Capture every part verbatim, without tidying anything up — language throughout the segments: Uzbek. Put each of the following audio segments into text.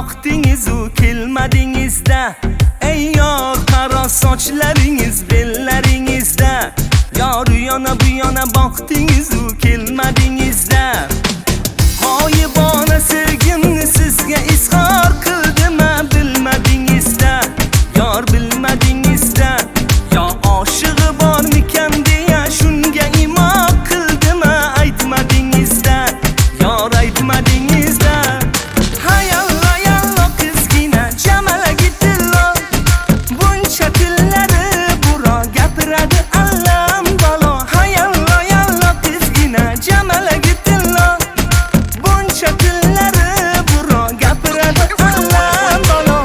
boqdingiz u kelmadingizda. Ey yor, qaro sochlaringiz bellaringizda. Yor u yana bu yana boqdingiz u kelmadingizda. G'oyibona sevgimni sizga izhor qildim, bilmadingizda. Yor bilmadingizda. Yo oshig'i bormikan deya shunga imo qildim, aytmadingizda. Yor aytmadingizda. Hayallo yallo qizgina jamala gitillo. Buncha tillari buro gapiradi allam balo. Hayallo yallo qizgina jamala gitillo. Buncha tillari buro gapiradi allam balo.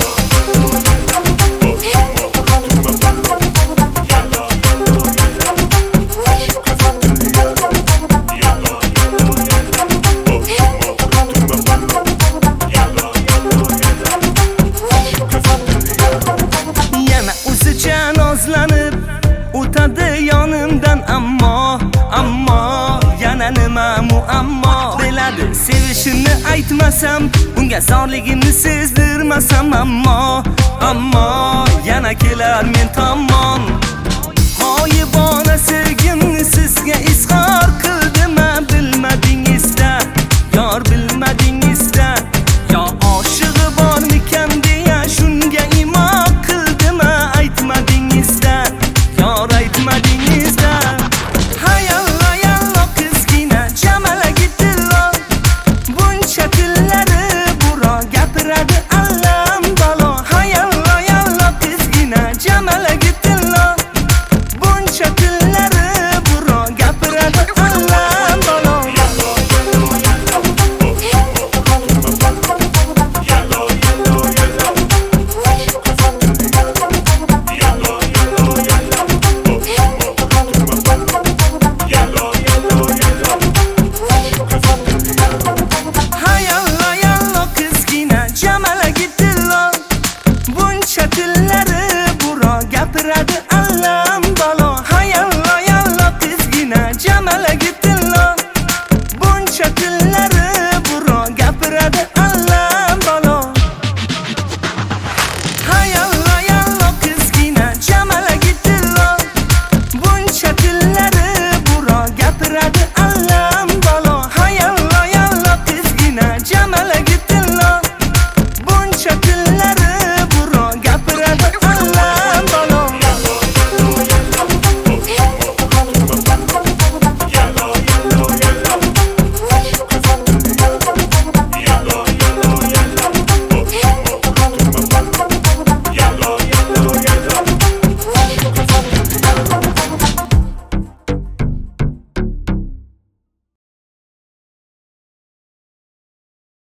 Yana o'zicha nozlanib o'tadi yonimdan, ammo ammo yana nima muammo? Biladi sevishimni aytmasam, unga zorligimni sezdirmasam, ammo ammo yana kelar men tomon. G'oyibona sevgimni sizga izhor qildim, bilmadingizda. Yor bilmadingizda. Yo oshig'i bormikan deya shunga imo qildim, aytmadingizda. Yor aytmadingizda. Hayallo yallo qizgina jamala gitillo. Buncha tillari buro gapiradi allam balo. Hayallo yallo qizgina jamala gitillo. Buncha tillari buro gapiradi allam balo. Hayallo yallo qizgina jamala gitillo. Buncha tillari buro gapiradi allam